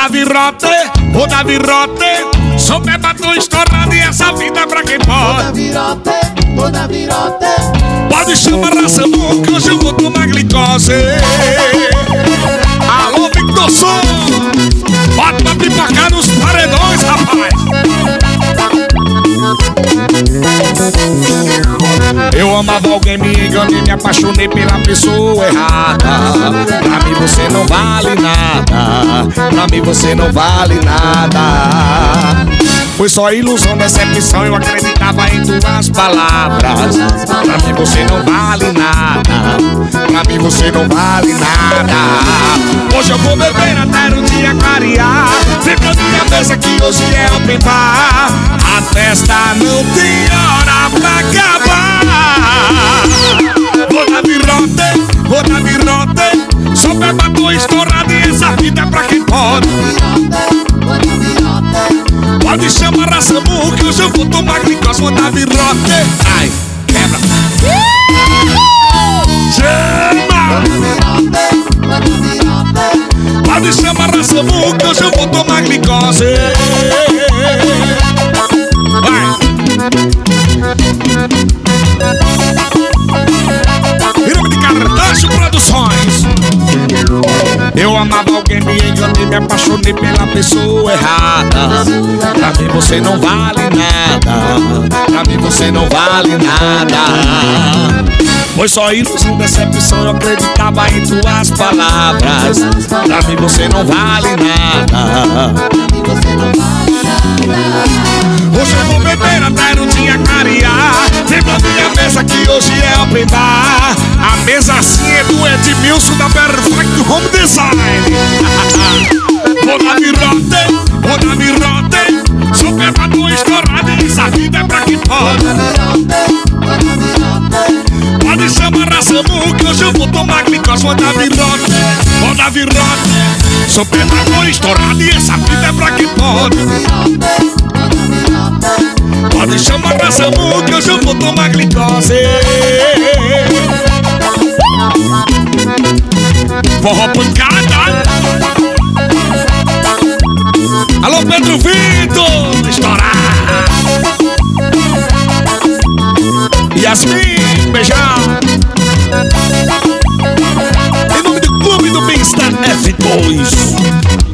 dar virote, vou dar virote. Sou bebado estourado e essa vida é pra quem pode. Vou dar virote. Pode chamar a SAMU que hoje eu vou tomar glicose. Alô, Victor Som, bota pra pipocar nos paredões, rapaz. Eu amava alguém, me enganei, me apaixonei pela pessoa errada. Pra mim você não vale nada, pra mim você não vale nada. Foi só ilusão, decepção, eu acreditava em tuas palavras. Pra mim você não vale nada, pra mim você não vale nada. Hoje eu vou beber até o dia clarear. Vem pra minha mesa que hoje é open bar. A festa não tem hora pra acabar. Vou dar virote, vou dar virote. Sou bebado estourado e essa vida é pra quem pode. Pode chamar a SAMU que hoje eu vou tomar glicose. Vou dar virote. Ai, quebra. Chama. Pode chamar a SAMU que hoje eu vou tomar glicose. Vai. Em nome de Cartacho Produções. Eu amava alguém, me enganei, me apaixonei pela pessoa errada. Pra mim você não vale nada, pra mim você não vale nada. Foi só ilusão, decepção, eu acreditava em tuas palavras. Pra mim você não vale nada. Hoje eu vou beber até no dia clarear. Vem pra minha mesa que hoje é open bar. A mesa assim é do Edmilson da Perfect Home Design. Vou dar virote, vou dar virote. Sou bebado estourado e essa vida é pra quem pode. Pode chamar a SAMU que hoje eu vou tomar glicose. Vou dar virote, vou dar virote. Sou bebado estourado e essa vida é pra quem pode. Pode chamar a SAMU que hoje eu vou tomar glicose. Forró pancada. Alô, Pedro Vitor, estourar. Yasmin, beijão. Em nome do Clube do Bem-Estar F2.